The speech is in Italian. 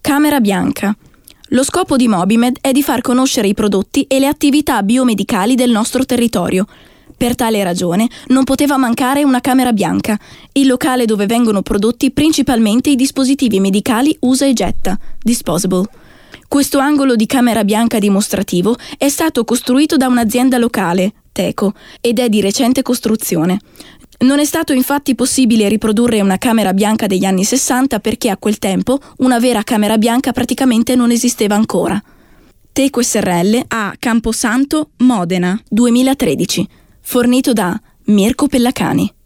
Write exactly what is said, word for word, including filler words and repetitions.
Camera bianca. Lo scopo di Mobimed è di far conoscere i prodotti e le attività biomedicali del nostro territorio. Per tale ragione non poteva mancare una camera bianca, il locale dove vengono prodotti principalmente i dispositivi medicali usa e getta, disposable. Questo angolo di camera bianca dimostrativo è stato costruito da un'azienda locale, Teco, ed è di recente costruzione. Non è stato infatti possibile riprodurre una camera bianca degli anni sessanta perché a quel tempo una vera camera bianca praticamente non esisteva ancora. Teco S R L a Camposanto, Modena, duemilatredici. Fornito da Mirko Pellacani.